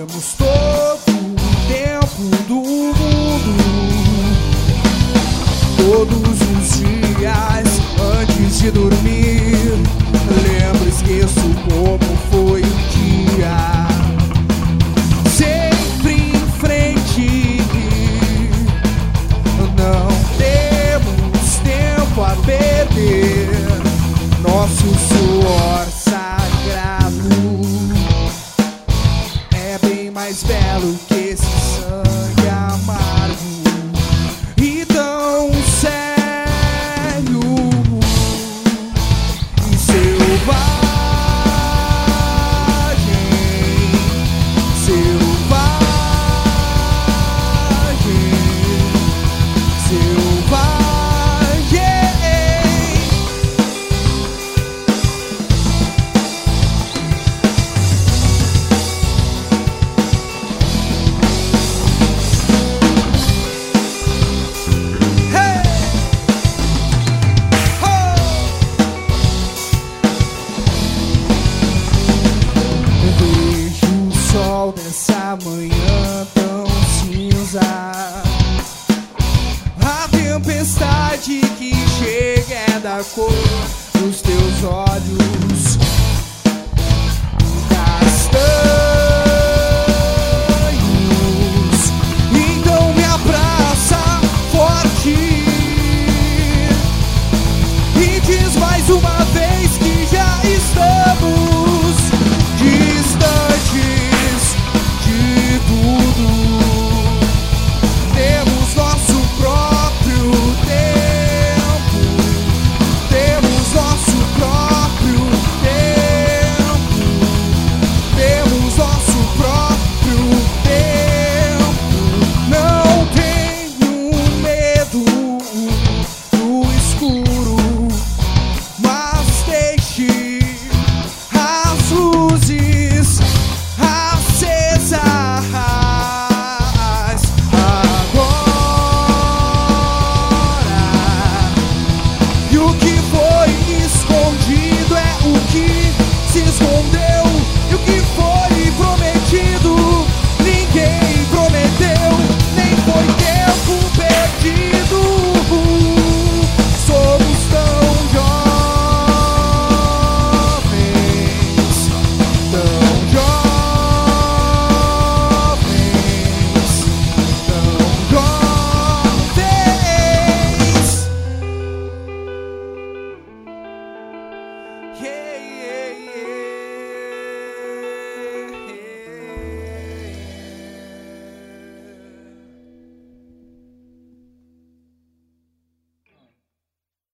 temos todo o tempo do mundo. Todos os dias antes de dormir, lembro, esqueço como foi o dia. Sempre em frente, não temos tempo a perder. Nosso suor sagrado é bem mais belo que esse sangue amargo e tão sério e selvagem, selvagem, selvagem. Nessa manhã tão cinza, a tempestade que chega é da cor